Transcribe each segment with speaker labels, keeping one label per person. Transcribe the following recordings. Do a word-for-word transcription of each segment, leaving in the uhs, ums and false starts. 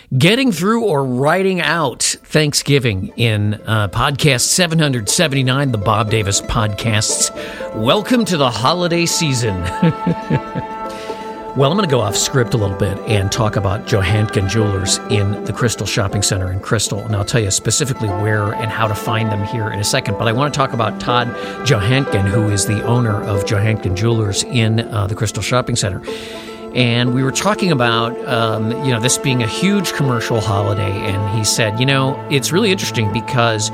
Speaker 1: Getting through or writing out Thanksgiving in uh, podcast seven seventy-nine, the Bob Davis Podcasts. Welcome to the holiday season. Well, I'm going to go off script a little bit and talk about Johannken Jewelers in the Crystal Shopping Center in Crystal. And I'll tell you specifically where and how to find them here in a second. But I want to talk about Todd Johannken, who is the owner of Johannken Jewelers in uh, the Crystal Shopping Center. And we were talking about, um, you know, this being a huge commercial holiday. And he said, you know, it's really interesting because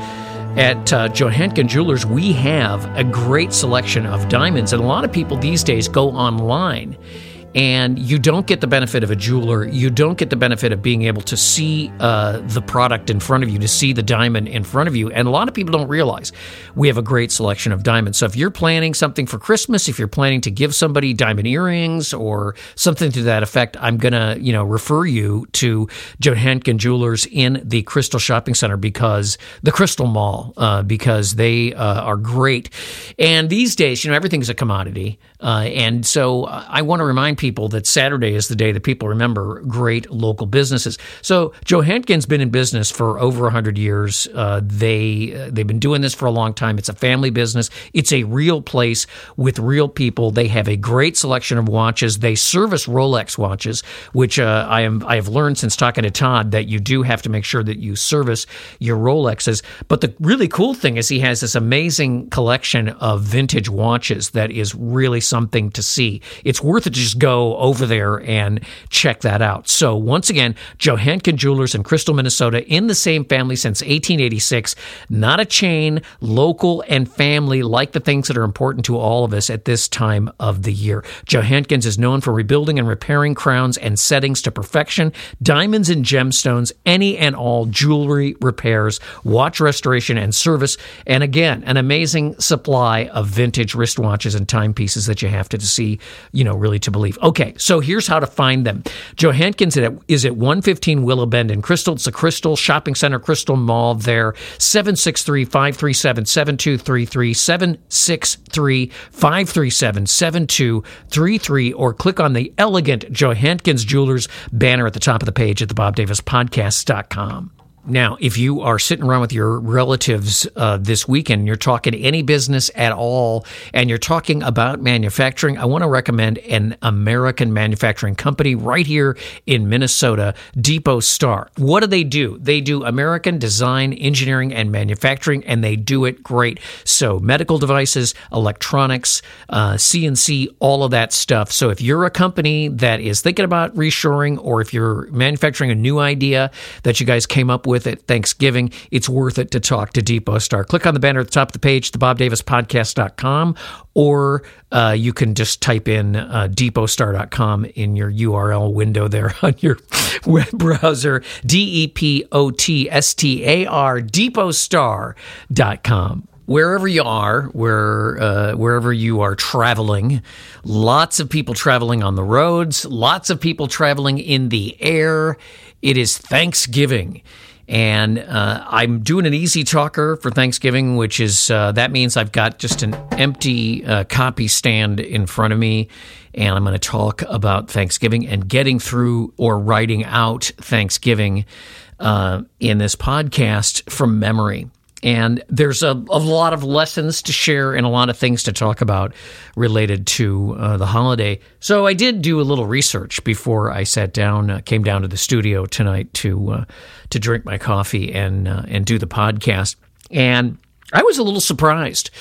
Speaker 1: at uh, Johannken Jewelers, we have a great selection of diamonds. And a lot of people these days go online, and you don't get the benefit of a jeweler. You don't get the benefit of being able to see uh, the product in front of you, to see the diamond in front of you. And a lot of people don't realize we have a great selection of diamonds. So if you're planning something for Christmas, if you're planning to give somebody diamond earrings or something to that effect, I'm going to, you know, refer you to Johannken Jewelers in the Crystal Shopping Center, because the Crystal Mall, uh, because they uh, are great. And these days, you know, everything's a commodity. Uh, and so I want to remind people that Saturday is the day that people remember great local businesses. So Johannken's been in business for over one hundred years. Uh, they, uh, they've been doing this for a long time. It's a family business. It's a real place with real people. They have a great selection of watches. They service Rolex watches, which uh, I am I have learned since talking to Todd that you do have to make sure that you service your Rolexes. But the really cool thing is he has this amazing collection of vintage watches that is really something to see. It's worth it to just go over there and check that out. So once again, Johannken Jewelers in Crystal, Minnesota, in the same family since eighteen eighty-six. Not a chain, local and family, like the things that are important to all of us at this time of the year. Johannken's is known for rebuilding and repairing crowns and settings to perfection, diamonds and gemstones, any and all jewelry repairs, watch restoration and service, and again, an amazing supply of vintage wristwatches and timepieces that you have to see, you know, really to believe. Okay, so here's how to find them. Johannken's is at one fifteen Willow Bend in Crystal. It's the Crystal Shopping Center, Crystal Mall there. seven six three, five three seven, seven two three three, seven six three, five three seven, seven two three three, or click on the elegant Johannken's Jewelers banner at the top of the page at the bob davis podcast dot com. Now, if you are sitting around with your relatives uh, this weekend, you're talking any business at all, and you're talking about manufacturing, I want to recommend an American manufacturing company right here in Minnesota, Depot Star. What do they do? They do American design, engineering, and manufacturing, and they do it great. So medical devices, electronics, uh, C N C, all of that stuff. So if you're a company that is thinking about reshoring, or if you're manufacturing a new idea that you guys came up with, with it Thanksgiving, it's worth it to talk to Depot Star. Click on the banner at the top of the page, the bob davis podcast dot com, or uh, you can just type in uh, depot star dot com in your U R L window there on your web browser, D E P O T S T A R, depot star dot com. Wherever you are, where uh, wherever you are traveling, lots of people traveling on the roads, lots of people traveling in the air. It is Thanksgiving. And uh, I'm doing an easy talker for Thanksgiving, which is, uh, that means I've got just an empty uh, copy stand in front of me, and I'm going to talk about Thanksgiving and getting through or writing out Thanksgiving uh, in this podcast from memory. And there's a, a lot of lessons to share and a lot of things to talk about related to uh, the holiday. So I did do a little research before I sat down, uh, came down to the studio tonight to uh, to drink my coffee and uh, and do the podcast. And I was a little surprised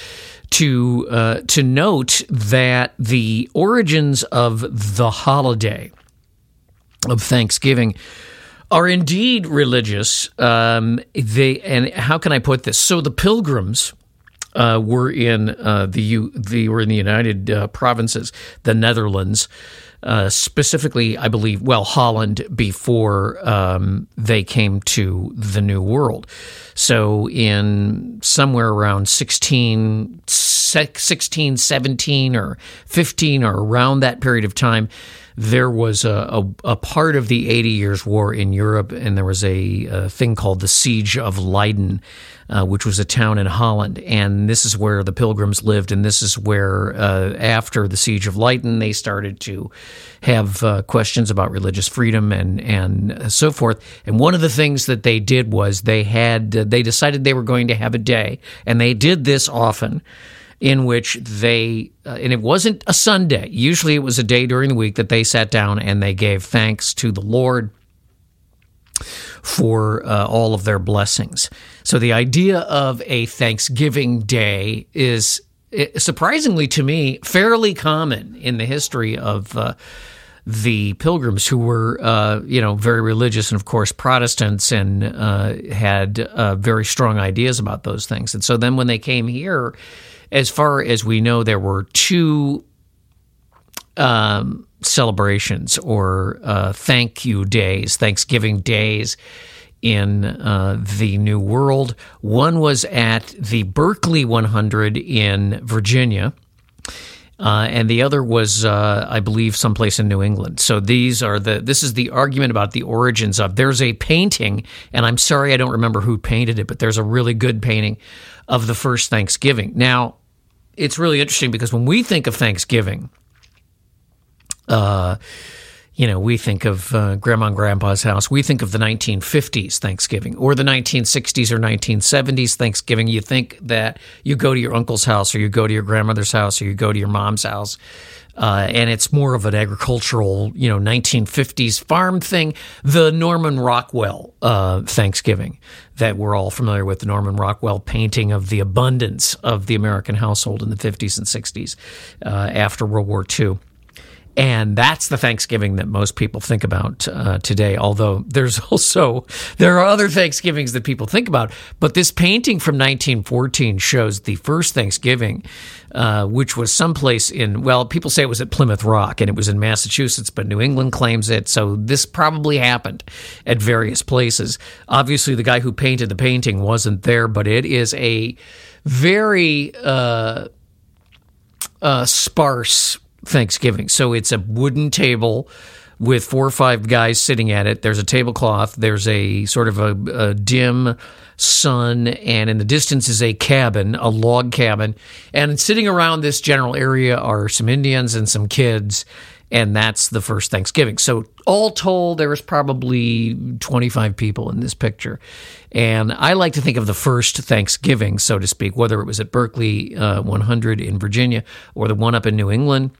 Speaker 1: to uh, to note that the origins of the holiday of Thanksgiving are indeed religious. Um, they and how can I put this? So the Pilgrims uh, were in uh, the U, the were in the United uh, Provinces, the Netherlands, uh, specifically, I believe, well, Holland before um, they came to the New World. So in somewhere around sixteen sixteen seventeen or fifteen or around that period of time, there was a, a, a part of the Eighty Years' War in Europe, and there was a, a thing called the Siege of Leiden, uh, which was a town in Holland. And this is where the Pilgrims lived, and this is where, uh, after the Siege of Leiden, they started to have uh, questions about religious freedom and, and so forth. And one of the things that they did was they had uh, they decided they were going to have a day, and they did this often, in which they, uh, and it wasn't a Sunday. Usually it was a day during the week that they sat down and they gave thanks to the Lord for uh, all of their blessings. So the idea of a Thanksgiving Day is, surprisingly to me, fairly common in the history of uh, the Pilgrims, who were, uh, you know, very religious and, of course, Protestants, and uh, had uh, very strong ideas about those things. And so then when they came here, as far as we know, there were two um, celebrations or uh, thank you days, Thanksgiving days in uh, the New World. One was at the Berkeley one hundred in Virginia, uh, and the other was, uh, I believe, someplace in New England. So these are the. This is the argument about the origins of. There's a painting, and I'm sorry I don't remember who painted it, but there's a really good painting of the first Thanksgiving. Now, it's really interesting because when we think of Thanksgiving, uh, you know, we think of uh, Grandma and Grandpa's house. We think of the nineteen fifties Thanksgiving or the nineteen sixties or nineteen seventies Thanksgiving. You think that you go to your uncle's house or you go to your grandmother's house or you go to your mom's house. Uh, and it's more of an agricultural, you know, nineteen fifties farm thing. The Norman Rockwell uh, Thanksgiving that we're all familiar with, the Norman Rockwell painting of the abundance of the American household in the fifties and sixties uh, after World War Two. And that's the Thanksgiving that most people think about uh, today, although there's also, there are other Thanksgivings that people think about. But this painting from nineteen fourteen shows the first Thanksgiving, uh, which was someplace in, well, people say it was at Plymouth Rock, and it was in Massachusetts, but New England claims it. So this probably happened at various places. Obviously, the guy who painted the painting wasn't there, but it is a very uh, uh, sparse Thanksgiving. So it's a wooden table with four or five guys sitting at it. There's a tablecloth. There's a sort of a, a dim sun, and in the distance is a cabin, a log cabin. And sitting around this general area are some Indians and some kids, and that's the first Thanksgiving. So all told, there was probably twenty-five people in this picture. And I like to think of the first Thanksgiving, so to speak, whether it was at Berkeley uh, one hundred in Virginia or the one up in New England,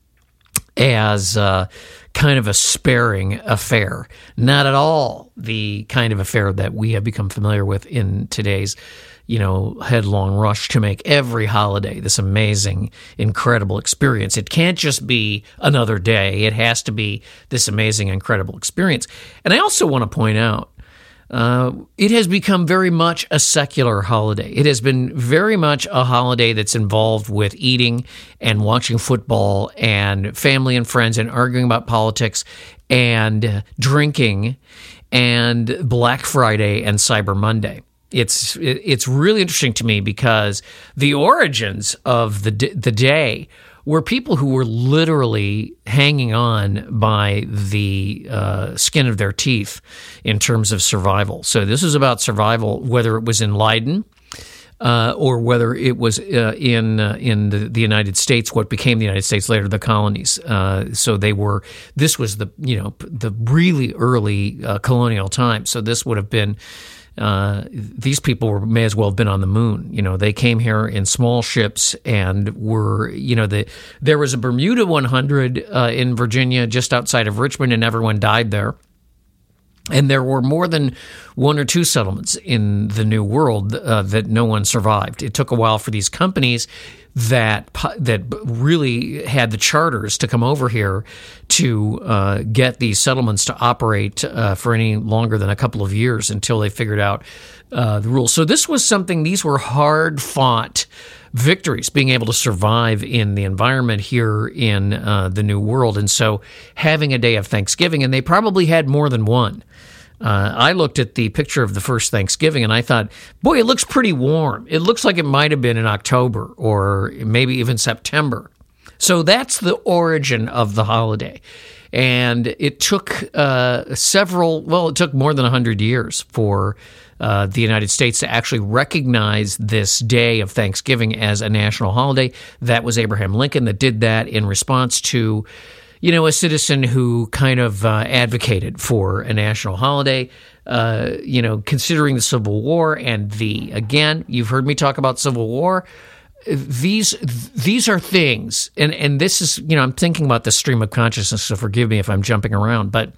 Speaker 1: as uh, kind of a sparing affair. Not at all the kind of affair that we have become familiar with in today's, you know, headlong rush to make every holiday this amazing, incredible experience. It can't just be another day. It has to be this amazing, incredible experience. And I also want to point out, Uh, it has become very much a secular holiday. It has been very much a holiday that's involved with eating and watching football and family and friends and arguing about politics and drinking and Black Friday and Cyber Monday. It's it's really interesting to me because the origins of the the day were people who were literally hanging on by the uh, skin of their teeth in terms of survival. So this is about survival, whether it was in Leiden uh, or whether it was uh, in uh, in the, the United States, what became the United States later, the colonies. Uh, so they were. This was the you know the really early uh, colonial time. So this would have been. Uh, these people were, may as well have been on the moon. You know, they came here in small ships and were, you know, the, there was a Bermuda one hundred uh, in Virginia just outside of Richmond, and everyone died there. And there were more than one or two settlements in the New World uh, that no one survived. It took a while for these companies that that really had the charters to come over here to uh, get these settlements to operate uh, for any longer than a couple of years until they figured out uh, the rules. So this was something, these were hard-fought victories, being able to survive in the environment here in uh, the New World. And so having a day of Thanksgiving, and they probably had more than one. Uh, I looked at the picture of the first Thanksgiving and I thought, boy, it looks pretty warm. It looks like it might have been in October or maybe even September. So that's the origin of the holiday. And it took uh, several, well, it took more than one hundred years for uh, the United States to actually recognize this day of Thanksgiving as a national holiday. That was Abraham Lincoln that did that in response to, you know, a citizen who kind of uh, advocated for a national holiday, uh, you know, considering the Civil War and the, again, you've heard me talk about Civil War. These these are things, and, and this is, you know, I'm thinking about the stream of consciousness, so forgive me if I'm jumping around, but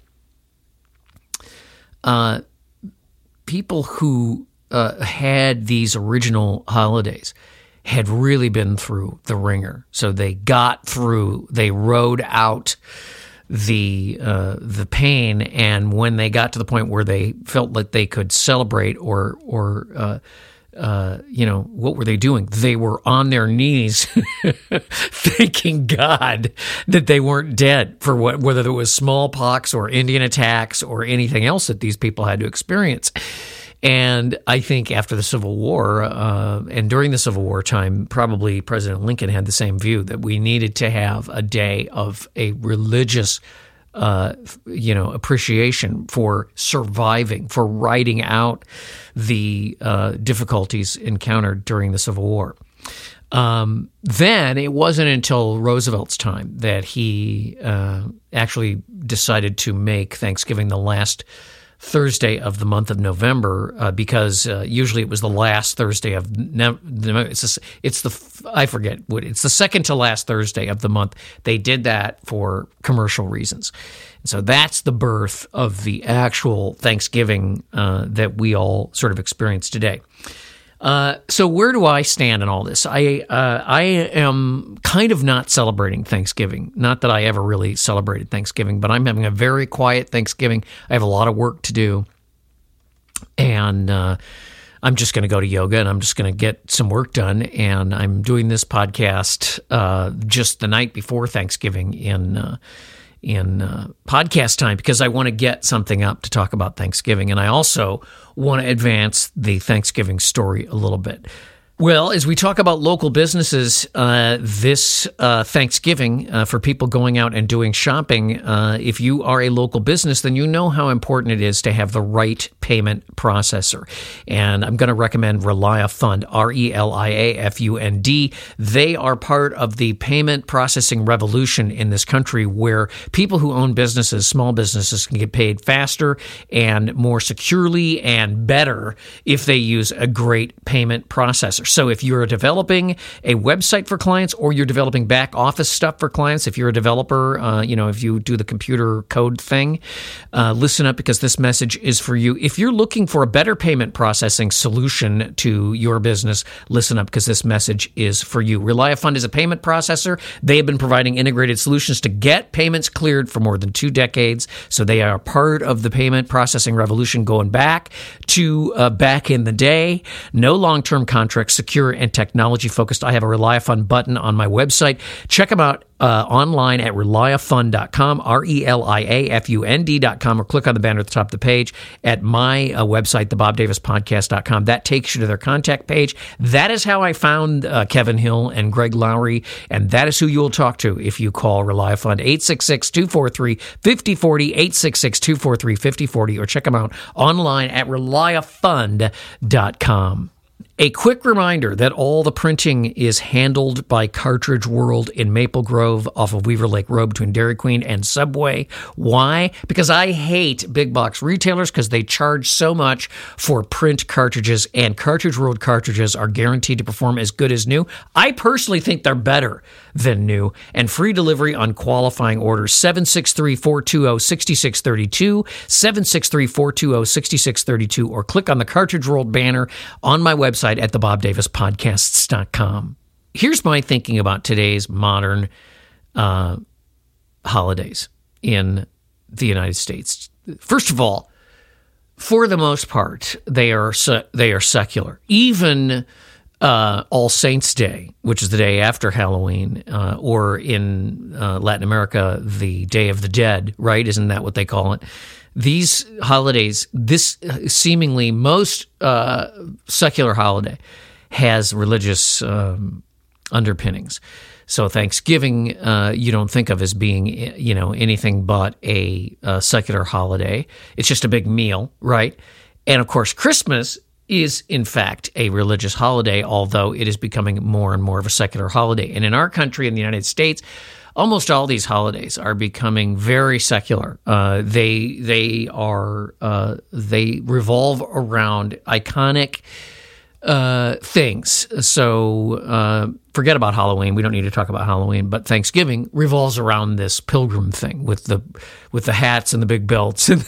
Speaker 1: uh, people who uh, had these original holidays had really been through the ringer. So they got through, they rode out the uh, the pain, and when they got to the point where they felt like they could celebrate or or uh, uh, you know, what were they doing? They were on their knees thanking God that they weren't dead for what, whether it was smallpox or Indian attacks or anything else that these people had to experience. And I think after the Civil War uh, and during the Civil War time, probably President Lincoln had the same view that we needed to have a day of a religious, uh, you know, appreciation for surviving, for riding out the uh, difficulties encountered during the Civil War. Um, then it wasn't until Roosevelt's time that he uh, actually decided to make Thanksgiving the last Thursday of the month of November, uh, because uh, usually it was the last Thursday of ne- it's a, it's the I forget what it's the second to last Thursday of the month. They did that for commercial reasons, and so that's the birth of the actual Thanksgiving uh, that we all sort of experience today. Uh, so where do I stand in all this? I uh, I am kind of not celebrating Thanksgiving. Not that I ever really celebrated Thanksgiving, but I'm having a very quiet Thanksgiving. I have a lot of work to do, and uh, I'm just going to go to yoga, and I'm just going to get some work done. And I'm doing this podcast uh, just the night before Thanksgiving in uh, in uh, podcast time because I want to get something up to talk about Thanksgiving, and I also want to advance the Thanksgiving story a little bit. Well, as we talk about local businesses, uh, this uh, Thanksgiving, uh, for people going out and doing shopping, uh, if you are a local business, then you know how important it is to have the right payment processor. And I'm going to recommend ReliaFund, R E L I A F U N D. They are part of the payment processing revolution in this country where people who own businesses, small businesses, can get paid faster and more securely and better if they use a great payment processor. So if you're developing a website for clients or you're developing back office stuff for clients, if you're a developer, uh, you know, if you do the computer code thing, uh, listen up because this message is for you. If you're looking for a better payment processing solution to your business, listen up because this message is for you. ReliaFund is a payment processor. They have been providing integrated solutions to get payments cleared for more than two decades. So they are part of the payment processing revolution going back to uh, back in the day. No long-term contracts, secure and technology focused. I have a ReliaFund button on my website. Check them out uh, online at reliafund dot com, R E L I A F U N D dot com, or click on the banner at the top of the page at my uh, website, the bob davis podcast dot com. That takes you to their contact page. That is how I found uh, Kevin Hill and Greg Lowry, and that is who you will talk to if you call ReliaFund, eight six six, two four three, five oh four oh, eight six six, two four three, five oh four oh, or check them out online at reliafund dot com. A quick reminder that all the printing is handled by Cartridge World in Maple Grove off of Weaver Lake Road between Dairy Queen and Subway. Why? Because I hate big box retailers because they charge so much for print cartridges, and Cartridge World cartridges are guaranteed to perform as good as new. I personally think they're better than new, and free delivery on qualifying orders. seven six three, four two zero, six six three two, seven six three, four two zero, six six three two, or click on the Cartridge World banner on my website at the bob davis podcasts dot com. Here's my thinking about today's modern uh, holidays in the United States. First of all, for the most part, they are se- they are secular. Even uh, All Saints Day, which is the day after Halloween, uh, or in uh, Latin America, the Day of the Dead, right? Isn't that what they call it? these holidays, this seemingly most uh, secular holiday, has religious um, underpinnings. So Thanksgiving, uh, you don't think of as being, you know, anything but a, a secular holiday. It's just a big meal, right? And of course, Christmas is in fact a religious holiday, although it is becoming more and more of a secular holiday. And in our country, in the United States, almost all these holidays are becoming very secular. Uh, they they are uh, they revolve around iconic uh, things. So uh, forget about Halloween. We don't need to talk about Halloween. But Thanksgiving revolves around this pilgrim thing with the with the hats and the big belts and.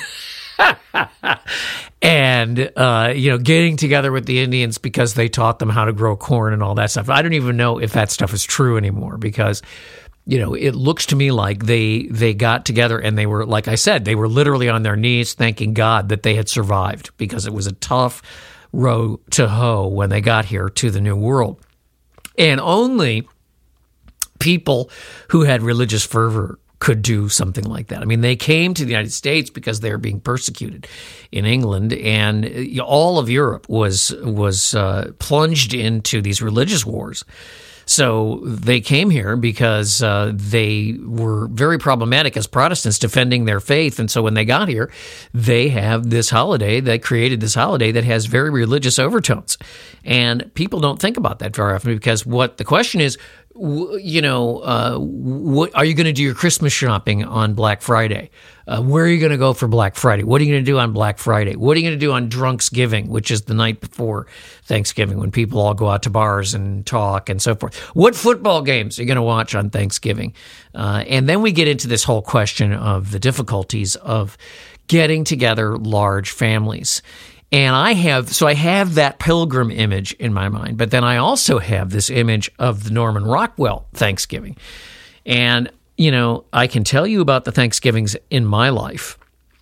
Speaker 1: and uh, you know, getting together with the Indians because they taught them how to grow corn and all that stuff. I don't even know if that stuff is true anymore because, you know, it looks to me like they they got together and they were, like I said, they were literally on their knees thanking God that they had survived because it was a tough row to hoe when they got here to the New World. And only people who had religious fervor could do something like that. I mean, they came to the United States because they were being persecuted in England, and all of Europe was was uh, plunged into these religious wars. So they came here because uh, they were very problematic as Protestants defending their faith. And so when they got here, they have this holiday, they created this holiday that has very religious overtones. And people don't think about that very often because what the question is, you know, uh, what, are you going to do your Christmas shopping on Black Friday? Uh, where are you going to go for Black Friday? What are you going to do on Black Friday? What are you going to do on Drunksgiving, which is the night before Thanksgiving when people all go out to bars and talk and so forth? What football games are you going to watch on Thanksgiving? Uh, and then we get into this whole question of the difficulties of getting together large families. And I have, so I have that pilgrim image in my mind, but then I also have this image of the Norman Rockwell Thanksgiving. And, you know, I can tell you about the Thanksgivings in my life.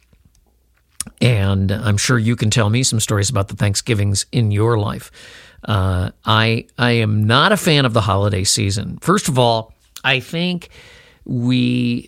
Speaker 1: And I'm sure you can tell me some stories about the Thanksgivings in your life. Uh, I I am not a fan of the holiday season. First of all, I think we...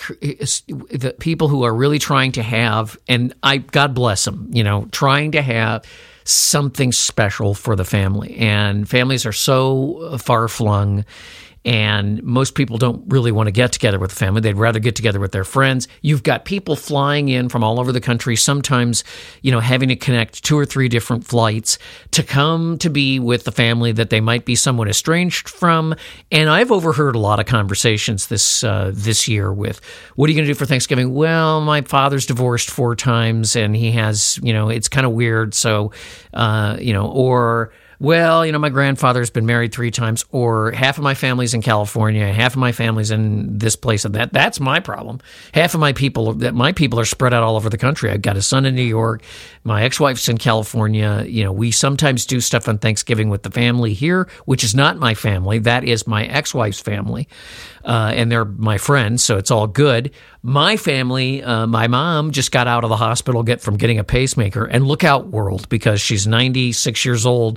Speaker 1: the people who are really trying to have, and I, God bless them, you know, trying to have something special for the family. And families are so far flung, and most people don't really want to get together with the family. They'd rather get together with their friends. You've got people flying in from all over the country, sometimes, you know, having to connect two or three different flights to come to be with the family that they might be somewhat estranged from. And I've overheard a lot of conversations this uh, this year with, what are you going to do for Thanksgiving? Well, my father's divorced four times, and he has, you know, it's kind of weird. So, uh, you know, or... well, you know, my grandfather's been married three times, or half of my family's in California, half of my family's in this place and that. That's my problem. Half of my people, that my people are spread out all over the country. I've got a son in New York. My ex-wife's in California. You know, we sometimes do stuff on Thanksgiving with the family here, which is not my family. That is my ex-wife's family. Uh, and they're my friends, so it's all good. My family, uh, my mom just got out of the hospital get from getting a pacemaker, and look out, world, because she's ninety-six years old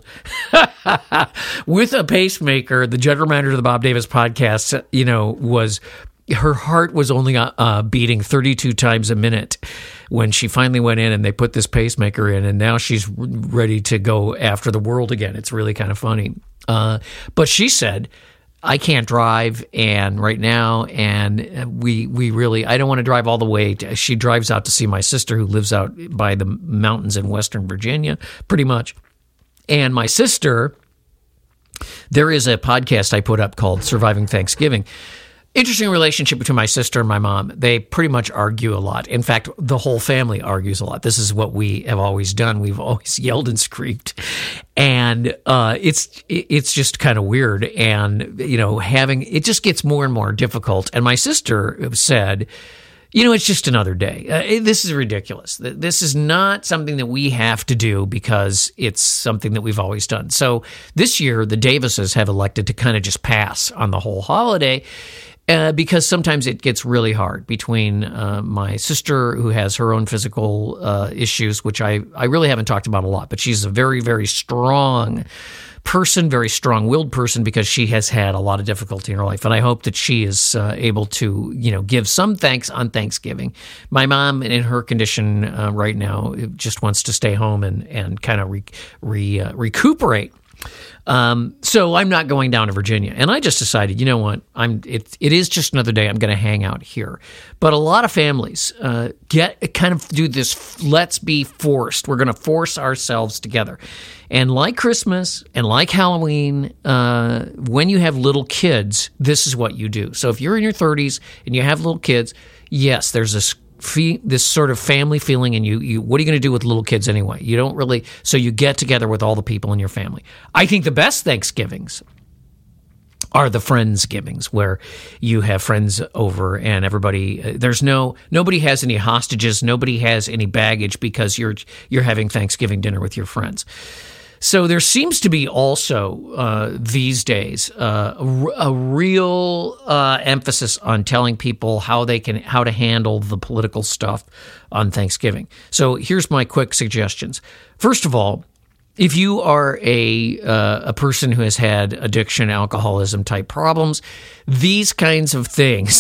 Speaker 1: with a pacemaker. The general manager of the Bob Davis podcast, you know, was her heart was only uh, beating thirty-two times a minute when she finally went in and they put this pacemaker in, and now she's ready to go after the world again. It's really kind of funny. Uh, but she said, I can't drive, and right now, and we we really, I don't want to drive all the way. To, she drives out to see my sister who lives out by the mountains in Western Virginia, pretty much. And my sister, there is a podcast I put up called Surviving Thanksgiving. Interesting relationship between my sister and my mom. They pretty much argue a lot. In fact, the whole family argues a lot. This is what we have always done. We've always yelled and screamed. And uh, it's it's just kind of weird. And, you know, having it just gets more and more difficult. And my sister said, you know, it's just another day. Uh, this is ridiculous. This is not something that we have to do because it's something that we've always done. So this year, the Davises have elected to kind of just pass on the whole holiday. Uh, because sometimes it gets really hard between uh, my sister, who has her own physical uh, issues, which I, I really haven't talked about a lot, but she's a very, very strong person, very strong-willed person, because she has had a lot of difficulty in her life, and I hope that she is uh, able to, you know, give some thanks on Thanksgiving. My mom, in her condition uh, right now, just wants to stay home and, and kind of re, re, uh, recuperate. Um, so I'm not going down to Virginia, and I just decided, you know what, I'm it, it is just another day. I'm going to hang out here. But a lot of families uh, get kind of do this. Let's be forced. We're going to force ourselves together, and like Christmas and like Halloween, uh, when you have little kids, this is what you do. So if you're in your thirties and you have little kids, yes, there's this. Fee, this sort of family feeling, and you, you what are you going to do with little kids anyway? You don't really, so you get together with all the people in your family. I think the best Thanksgivings are the Friendsgivings, where you have friends over and everybody, uh, there's no, nobody has any hostages, nobody has any baggage, because you're you're having Thanksgiving dinner with your friends. So there seems to be also uh, these days uh, a, a real uh, emphasis on telling people how they can how to handle the political stuff on Thanksgiving. So here's my quick suggestions. First of all, if you are a uh, a person who has had addiction, alcoholism type problems, these kinds of things,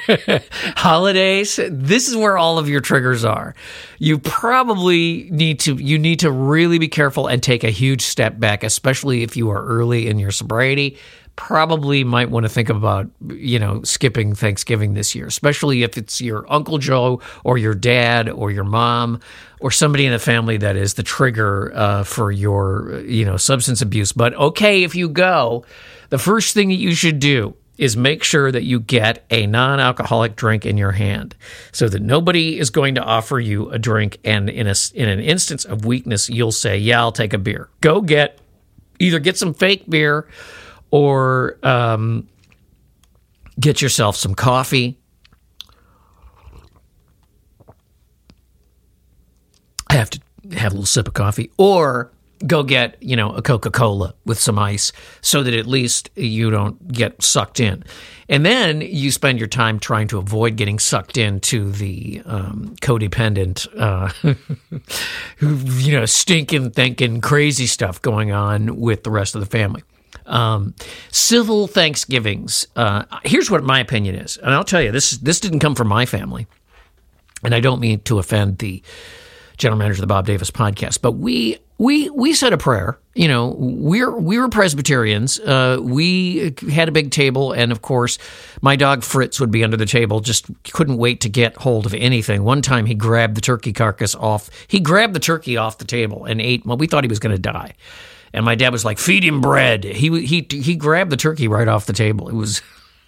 Speaker 1: holidays, this is where all of your triggers are. You probably need to you need to really be careful and take a huge step back, especially if you are early in your sobriety. Probably might want to think about, you know, skipping Thanksgiving this year, especially if it's your Uncle Joe or your dad or your mom or somebody in the family that is the trigger uh, for your, you know, substance abuse. But okay, if you go, the first thing that you should do is make sure that you get a non-alcoholic drink in your hand, so that nobody is going to offer you a drink, and in a in an instance of weakness, you'll say, "Yeah, I'll take a beer." Go get either get some fake beer, or um, get yourself some coffee. I have to have a little sip of coffee, or go get, you know, a Coca-Cola with some ice, so that at least you don't get sucked in. And then you spend your time trying to avoid getting sucked into the um, codependent, uh, you know, stinking, thinking, crazy stuff going on with the rest of the family. Um, civil Thanksgivings. Uh, here's what my opinion is, and I'll tell you, this this didn't come from my family, and I don't mean to offend the general manager of the Bob Davis podcast, but we we we said a prayer. You know, we're we were Presbyterians. Uh, we had a big table, and of course, my dog Fritz would be under the table. Just couldn't wait to get hold of anything. One time, he grabbed the turkey carcass off. He grabbed the turkey off the table and ate. Well, we thought he was going to die. And my dad was like, "Feed him bread." He he he grabbed the turkey right off the table. It was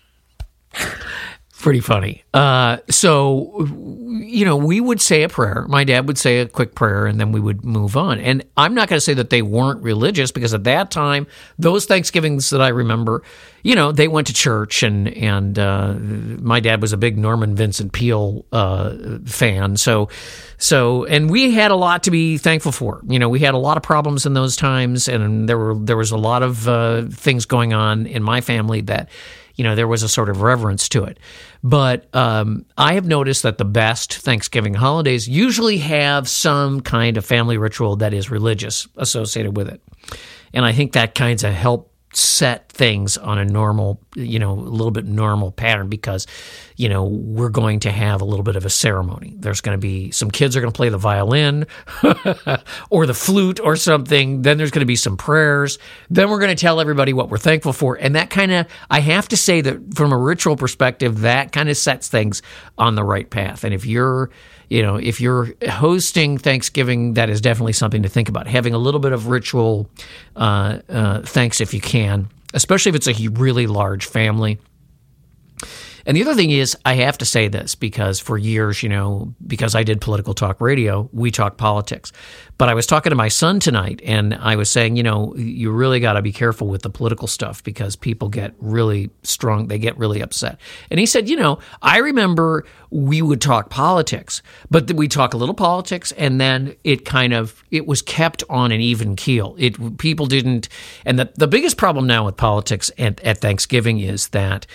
Speaker 1: pretty funny. Uh, so, you know, we would say a prayer. My dad would say a quick prayer, and then we would move on. And I'm not going to say that they weren't religious, because at that time, those Thanksgivings that I remember, you know, they went to church, and and uh, my dad was a big Norman Vincent Peale uh, fan. So, so, and we had a lot to be thankful for. You know, we had a lot of problems in those times, and there were there was a lot of uh, things going on in my family that, you know, there was a sort of reverence to it. But um, I have noticed that the best Thanksgiving holidays usually have some kind of family ritual that is religious associated with it. And I think that kinds of help set things on a normal, you know, a little bit normal pattern, because, you know, we're going to have a little bit of a ceremony. There's going to be, some kids are going to play the violin or the flute or something. Then there's going to be some prayers. Then we're going to tell everybody what we're thankful for. And that kind of, I have to say that from a ritual perspective, that kind of sets things on the right path. And if you're, you know, if you're hosting Thanksgiving, that is definitely something to think about. Having a little bit of ritual uh, uh, thanks if you can, especially if it's a really large family. And the other thing is, I have to say this, because for years, you know, because I did political talk radio, we talk politics. But I was talking to my son tonight, and I was saying, you know, you really got to be careful with the political stuff, because people get really strong. They get really upset. And he said, you know, I remember we would talk politics, but we talk a little politics, and then it kind of, it was kept on an even keel. It people didn't, and the, the biggest problem now with politics at, at Thanksgiving is that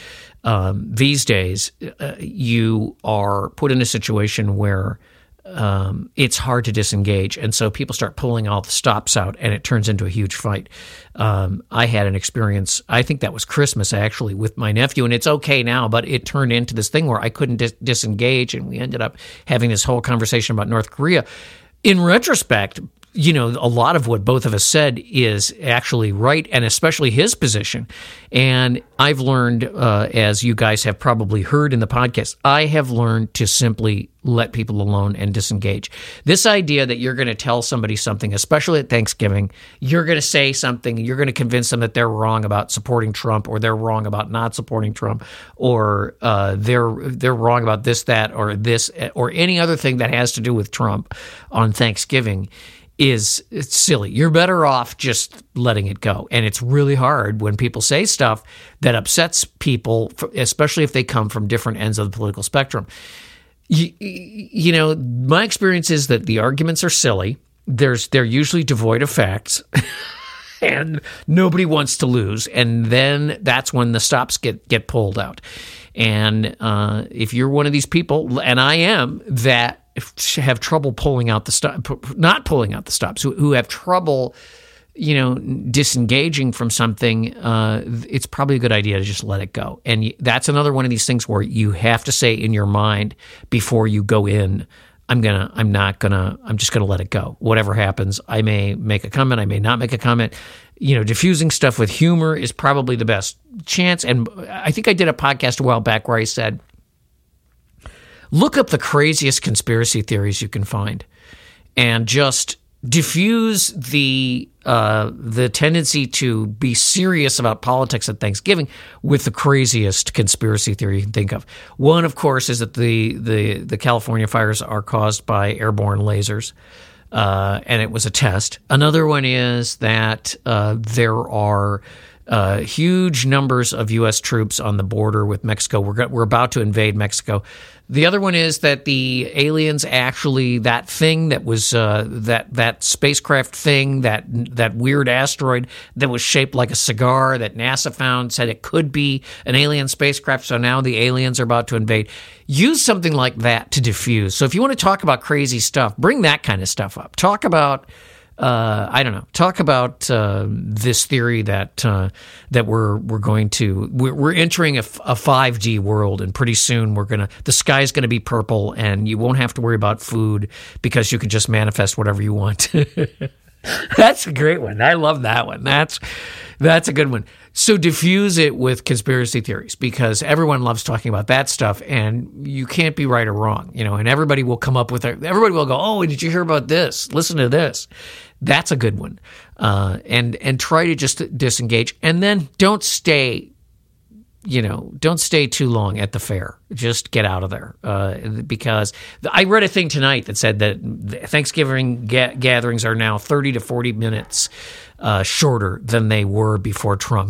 Speaker 1: um, these days, uh, you are put in a situation where um, it's hard to disengage. And so people start pulling all the stops out, and it turns into a huge fight. Um, I had an experience, I think that was Christmas, actually, with my nephew, and it's okay now, but it turned into this thing where I couldn't dis- disengage, and we ended up having this whole conversation about North Korea. In retrospect, you know, a lot of what both of us said is actually right, and especially his position. And I've learned, uh, as you guys have probably heard in the podcast, I have learned to simply let people alone and disengage. This idea that you're going to tell somebody something, especially at Thanksgiving, you're going to say something, you're going to convince them that they're wrong about supporting Trump, or they're wrong about not supporting Trump, or uh, they're they're wrong about this, that, or this, or any other thing that has to do with Trump on Thanksgiving, is it's silly. You're better off just letting it go. And it's really hard when people say stuff that upsets people, especially if they come from different ends of the political spectrum. You, you know, my experience is that the arguments are silly. There's they're usually devoid of facts, and nobody wants to lose. And then that's when the stops get, get pulled out. And uh, if you're one of these people, and I am, that have trouble pulling out the stop, not pulling out the stops, who, who have trouble, you know, disengaging from something, uh, it's probably a good idea to just let it go. And that's another one of these things where you have to say in your mind before you go in, I'm gonna, I'm not gonna, I'm just gonna let it go. Whatever happens, I may make a comment, I may not make a comment. You know, diffusing stuff with humor is probably the best chance. And I think I did a podcast a while back where I said, look up the craziest conspiracy theories you can find, and just diffuse the uh, the tendency to be serious about politics at Thanksgiving with the craziest conspiracy theory you can think of. One, of course, is that the the, the California fires are caused by airborne lasers, uh, and it was a test. Another one is that uh, there are uh, huge numbers of U S troops on the border with Mexico. We're we're about to invade Mexico. The other one is that the aliens actually, that thing that was uh, that that spacecraft thing, that that weird asteroid that was shaped like a cigar that NASA found, said it could be an alien spacecraft. So now the aliens are about to invade. Use something like that to diffuse. So if you want to talk about crazy stuff, bring that kind of stuff up. Talk about. Uh, I don't know. Talk about uh, this theory that uh, that we're we're going to we're, we're entering a, a five D world, and pretty soon we're gonna the sky's gonna be purple, and you won't have to worry about food because you can just manifest whatever you want. That's a great one. I love that one. That's that's a good one. So diffuse it with conspiracy theories, because everyone loves talking about that stuff, and you can't be right or wrong, you know. And everybody will come up with it. Everybody will go, "Oh, did you hear about this? Listen to this." That's a good one. Uh, and and try to just disengage, and then don't stay. You know, don't stay too long at the fair. Just get out of there. Uh, because I read a thing tonight that said that Thanksgiving ga- gatherings are now thirty to forty minutes uh, shorter than they were before Trump.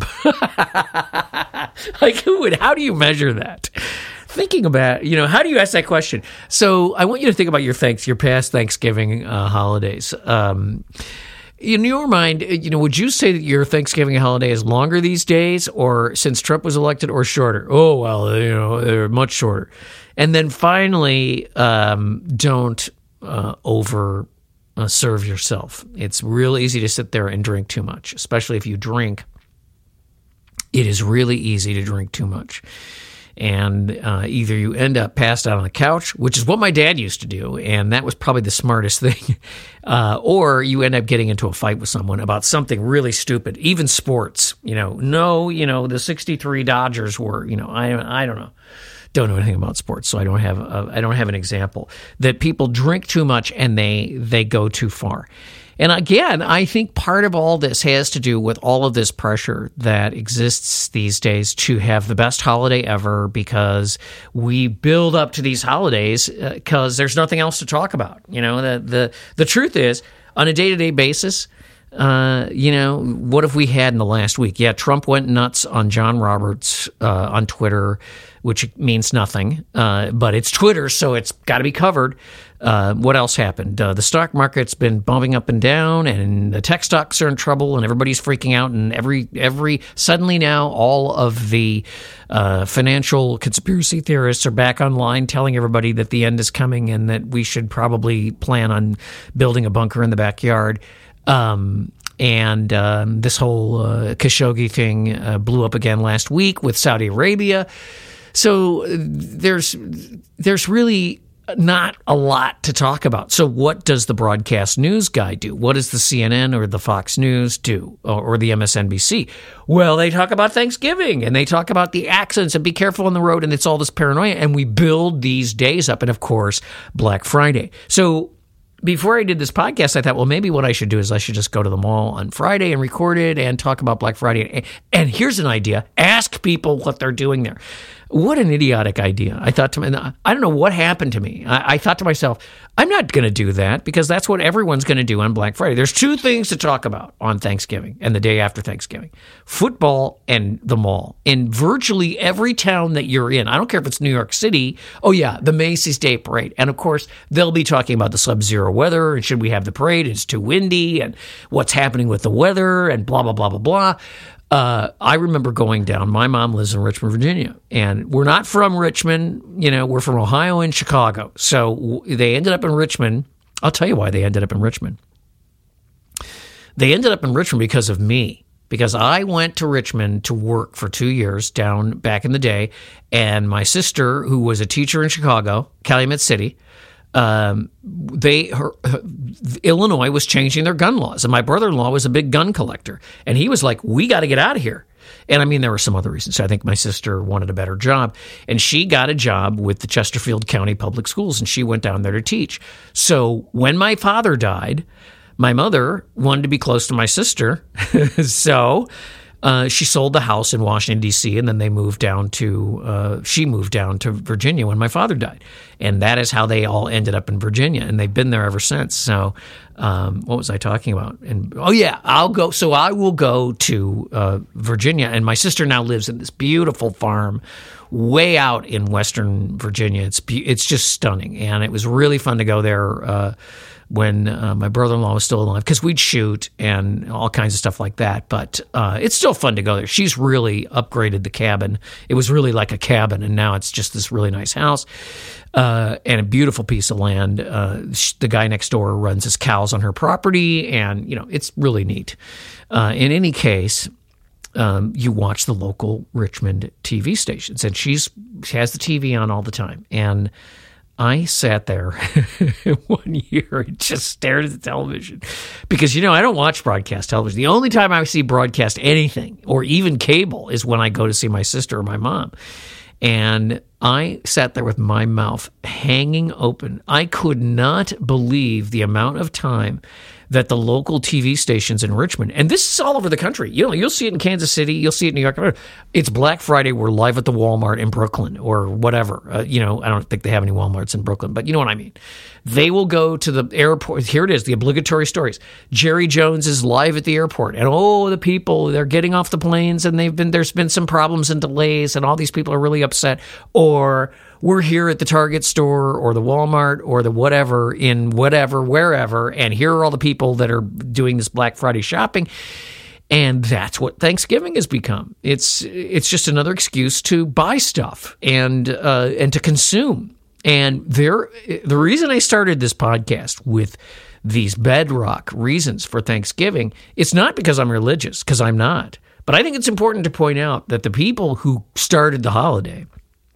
Speaker 1: Like, who would, how do you measure that? Thinking about, you know, how do you ask that question? So I want you to think about your thanks, your past Thanksgiving uh, holidays. Um, In your mind, you know, would you say that your Thanksgiving holiday is longer these days, or since Trump was elected, or shorter? Oh, well, you know, they're much shorter. And then finally, um, don't uh, over uh, serve yourself. It's real easy to sit there and drink too much, especially if you drink. It is really easy to drink too much. And uh, either you end up passed out on the couch, which is what my dad used to do, and that was probably the smartest thing, uh, or you end up getting into a fight with someone about something really stupid, even sports. You know, no, you know, the sixty-three Dodgers were, you know, I I don't know. Don't know anything about sports, so I don't have a, I don't have an example that people drink too much and they they go too far. And again, I think part of all this has to do with all of this pressure that exists these days to have the best holiday ever, because we build up to these holidays because uh, there's nothing else to talk about. You know, the the the truth is, on a day-to-day basis, Uh, you know, what have we had in the last week? Yeah, Trump went nuts on John Roberts uh, on Twitter, which means nothing, uh, but it's Twitter, so it's got to be covered. Uh, what else happened? Uh, the stock market's been bumping up and down, and the tech stocks are in trouble, and everybody's freaking out. And every every suddenly now, all of the uh, financial conspiracy theorists are back online, telling everybody that the end is coming and that we should probably plan on building a bunker in the backyard. Um, and um, this whole uh, Khashoggi thing uh, blew up again last week with Saudi Arabia. So there's there's really not a lot to talk about. So what does the broadcast news guy do? What does the C N N or the Fox News do, or, or the M S N B C? Well, they talk about Thanksgiving, and they talk about the accidents and be careful on the road, and it's all this paranoia, and we build these days up, and of course, Black Friday. So before I did this podcast, I thought, well, maybe what I should do is I should just go to the mall on Friday and record it and talk about Black Friday. And here's an idea. Ask people what they're doing there. What an idiotic idea. I thought to myself, I don't know what happened to me. I, I thought to myself, I'm not going to do that because that's what everyone's going to do on Black Friday. There's two things to talk about on Thanksgiving and the day after Thanksgiving: football and the mall. In virtually every town that you're in, I don't care if it's New York City, oh yeah, the Macy's Day Parade. And of course, they'll be talking about the sub-zero weather and should we have the parade? It's too windy and what's happening with the weather and blah, blah, blah, blah, blah. Uh, I remember going down. My mom lives in Richmond, Virginia, and we're not from Richmond. You know, we're from Ohio and Chicago. So they ended up in Richmond. I'll tell you why they ended up in Richmond. They ended up in Richmond because of me, because I went to Richmond to work for two years down back in the day, and my sister, who was a teacher in Chicago, Calumet City, Um, they, her, her, Illinois was changing their gun laws, and my brother-in-law was a big gun collector, and he was like, "We got to get out of here." And I mean, there were some other reasons. I think my sister wanted a better job, and she got a job with the Chesterfield County Public Schools, and she went down there to teach. So when my father died, my mother wanted to be close to my sister, so Uh, she sold the house in Washington, D C, and then they moved down to, uh, she moved down to Virginia when my father died. And that is how they all ended up in Virginia, and they've been there ever since. So um, what was I talking about? And oh, yeah, I'll go. So I will go to uh, Virginia, and my sister now lives in this beautiful farm way out in Western Virginia. It's it's just stunning, and it was really fun to go there uh when uh, my brother-in-law was still alive, because we'd shoot and all kinds of stuff like that. But uh, it's still fun to go there. She's really upgraded the cabin. It was really like a cabin, and now it's just this really nice house uh, and a beautiful piece of land. Uh, the guy next door runs his cows on her property, and you know it's really neat. Uh, in any case, um, you watch the local Richmond T V stations, and she's she has the T V on all the time, and I sat there one year and just stared at the television because, you know, I don't watch broadcast television. The only time I see broadcast anything or even cable is when I go to see my sister or my mom. And I sat there with my mouth hanging open. I could not believe the amount of time that the local T V stations in Richmond, and this is all over the country. You know, you'll see it in Kansas City, you'll see it in New York. It's Black Friday. We're live at the Walmart in Brooklyn or whatever. Uh, you know, I don't think they have any Walmarts in Brooklyn, but you know what I mean. They will go to the airport. Here it is, the obligatory stories. Jerry Jones is live at the airport, and oh, the people, they're getting off the planes, and they've been there's been some problems and delays, and all these people are really upset. Or we're here at the Target store or the Walmart or the whatever in whatever, wherever, and here are all the people that are doing this Black Friday shopping. And that's what Thanksgiving has become. It's it's just another excuse to buy stuff and uh, and to consume. And there, the reason I started this podcast with these bedrock reasons for Thanksgiving, it's not because I'm religious, because I'm not. But I think it's important to point out that the people who started the holiday,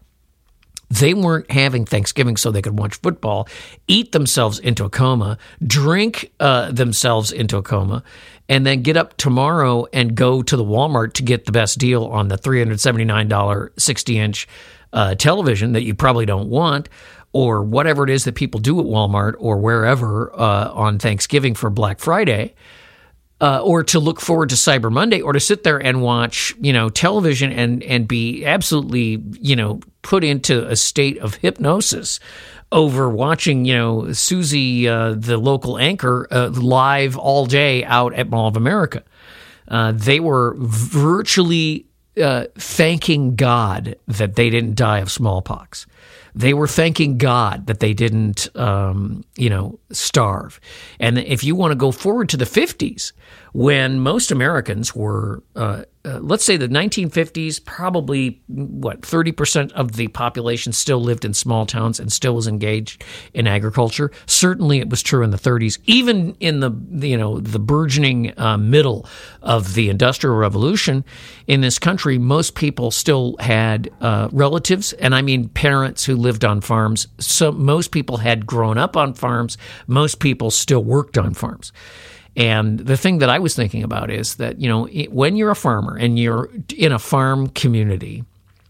Speaker 1: they weren't having Thanksgiving so they could watch football, eat themselves into a coma, drink uh, themselves into a coma, and then get up tomorrow and go to the Walmart to get the best deal on the three hundred seventy-nine dollars sixty-inch uh, television that you probably don't want, or whatever it is that people do at Walmart or wherever uh, on Thanksgiving for Black Friday. Uh, or to look forward to Cyber Monday, or to sit there and watch, you know, television and and be absolutely, you know, put into a state of hypnosis over watching, you know, Susie, uh, the local anchor, uh, live all day out at Mall of America. Uh, they were virtually uh, thanking God that they didn't die of smallpox. They were thanking God that they didn't, um, you know, starve. And if you want to go forward to the fifties, when most Americans were, uh, uh, let's say the nineteen fifties, probably, what, thirty percent of the population still lived in small towns and still was engaged in agriculture. Certainly it was true in the thirties. Even in the, you know, the burgeoning uh, middle of the Industrial Revolution in this country, most people still had uh, relatives, and I mean parents who lived on farms. So most people had grown up on farms. Most people still worked on farms. And the thing that I was thinking about is that, you know, when you're a farmer and you're in a farm community,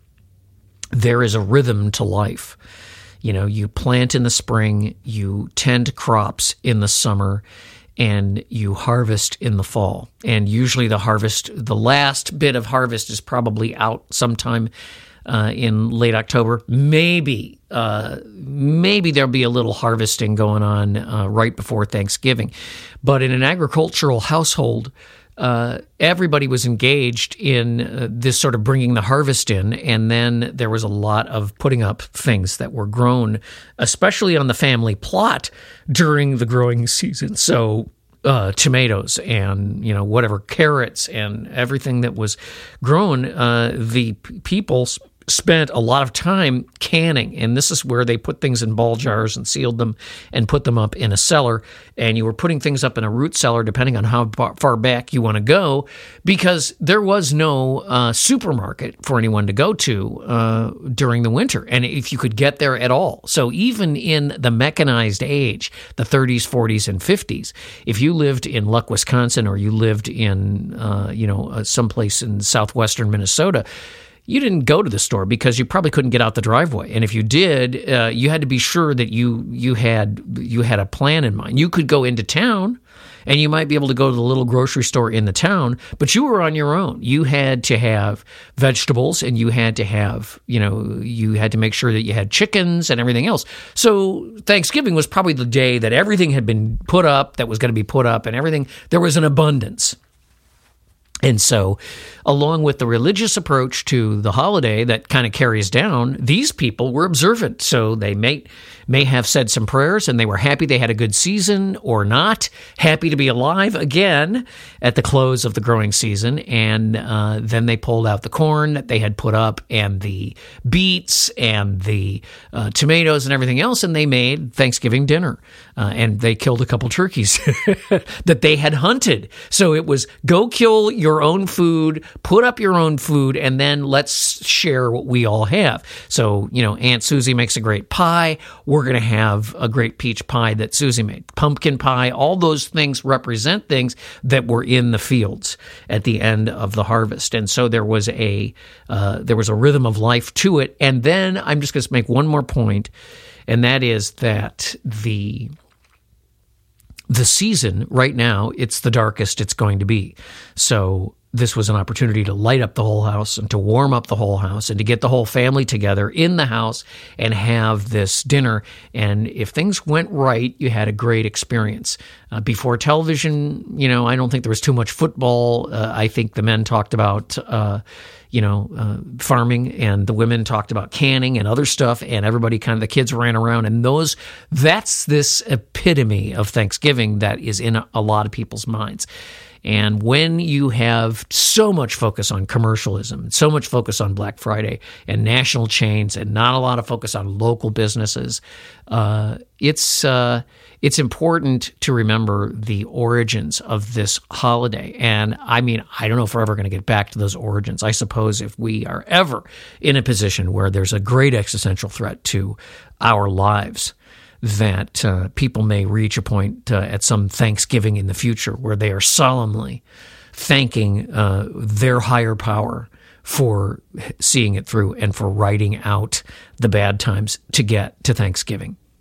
Speaker 1: there is a rhythm to life. You know, you plant in the spring, you tend crops in the summer, and you harvest in the fall. And usually the harvest, the last bit of harvest is probably out sometime Uh, in late October. Maybe, uh, maybe there'll be a little harvesting going on uh, right before Thanksgiving. But in an agricultural household, uh, everybody was engaged in uh, this sort of bringing the harvest in, and then there was a lot of putting up things that were grown, especially on the family plot during the growing season. So Uh, tomatoes and, you know, whatever, carrots and everything that was grown, uh, the p- people s- spent a lot of time canning. And this is where they put things in ball jars and sealed them and put them up in a cellar. And you were putting things up in a root cellar, depending on how bar- far back you want to go, because there was no uh, supermarket for anyone to go to uh, during the winter. And if you could get there at all. So even in the mechanized age, the thirties, forties, and fifties, if you lived in Luck, Wisconsin, or you lived in, uh, you know, uh, someplace in southwestern Minnesota, you didn't go to the store because you probably couldn't get out the driveway. And if you did, uh, you had to be sure that you you had you had a plan in mind. You could go into town, and you might be able to go to the little grocery store in the town, but you were on your own. You had to have vegetables, and you had to have, you know, you had to make sure that you had chickens and everything else. So Thanksgiving was probably the day that everything had been put up that was going to be put up, and everything, there was an abundance. And so, along with the religious approach to the holiday that kind of carries down, these people were observant. So they may may have said some prayers, and they were happy they had a good season or not, happy to be alive again at the close of the growing season. And uh, then they pulled out the corn that they had put up, and the beets and the uh, tomatoes and everything else, and they made Thanksgiving dinner. Uh, and they killed a couple turkeys that they had hunted. So it was go kill your your own food, put up your own food, and then let's share what we all have. So, you know, Aunt Susie makes a great pie. We're going to have a great peach pie that Susie made. Pumpkin pie, all those things represent things that were in the fields at the end of the harvest. And so there was a uh, there was a rhythm of life to it. And then I'm just going to make one more point, and that is that the The season right now, it's the darkest it's going to be. So this was an opportunity to light up the whole house and to warm up the whole house and to get the whole family together in the house and have this dinner. And if things went right, you had a great experience. Uh, before television, you know, I don't think there was too much football. Uh, I think the men talked about uh, you know, uh, farming, and the women talked about canning and other stuff, and everybody kind of, the kids ran around, and those, that's this epitome of Thanksgiving that is in a, a lot of people's minds. And when you have so much focus on commercialism, so much focus on Black Friday and national chains, and not a lot of focus on local businesses, uh, it's uh, it's important to remember the origins of this holiday. And I mean, I don't know if we're ever going to get back to those origins. I suppose if we are ever in a position where there's a great existential threat to our lives, that uh, people may reach a point uh, at some Thanksgiving in the future where they are solemnly thanking uh, their higher power for seeing it through and for writing out the bad times to get to Thanksgiving.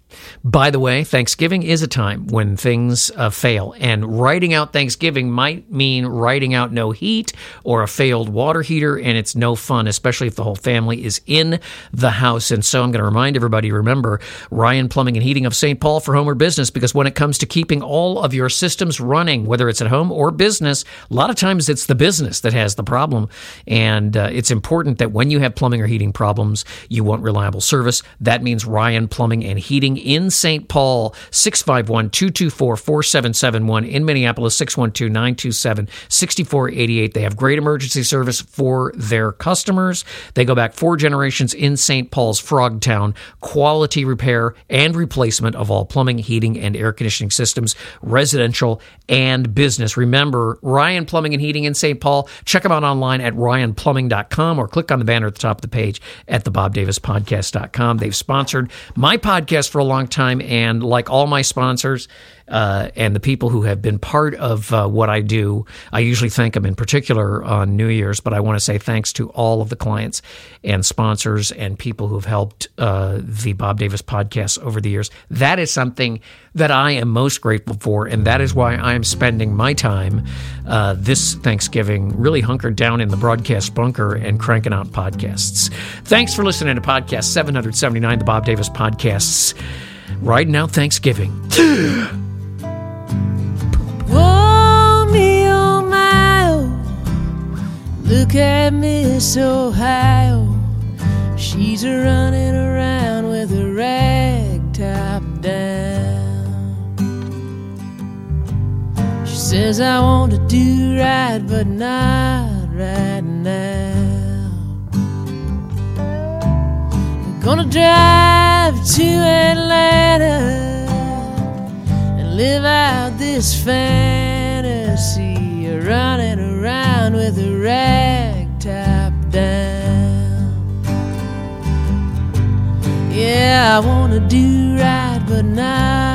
Speaker 1: By the way, Thanksgiving is a time when things uh, fail, and writing out Thanksgiving might mean writing out no heat or a failed water heater, and it's no fun, especially if the whole family is in the house. And so I'm going to remind everybody, remember, Ryan Plumbing and Heating of Saint Paul for home or business, because when it comes to keeping all of your systems running, whether it's at home or business, a lot of times it's the business that has the problem, and uh, it's important that when you have plumbing or heating problems, you want reliable service. That means Ryan Plumbing and Heating in Saint Paul, six five one, two two four, four seven seven one. In Minneapolis, six one two, nine two seven, six four eight eight. They have great emergency service for their customers. They go back four generations in Saint Paul's Frogtown. Quality repair and replacement of all plumbing, heating, and air conditioning systems, residential and business. Remember, Ryan Plumbing and Heating in Saint Paul. Check them out online at ryan plumbing dot com or click on the banner at the top of the page at the bob davis podcast dot com. They've sponsored my podcast for a long time. Time, and like all my sponsors uh, and the people who have been part of uh, what I do, I usually thank them in particular on New Year's, but I want to say thanks to all of the clients and sponsors and people who have helped uh, the Bob Davis podcast over the years. That is something that I am most grateful for, and that is why I am spending my time uh, this Thanksgiving really hunkered down in the broadcast bunker and cranking out podcasts. Thanks for listening to podcast seven seventy-nine, the Bob Davis Podcasts. Riding out Thanksgiving.
Speaker 2: Oh, me, oh, my, oh. Look at Miss Ohio. She's a running around with a rag top down. She says, I want to do right, but not right now. I'm gonna drive to Atlanta and live out this fantasy of running around with a rag top down. Yeah, I wanna do right, but not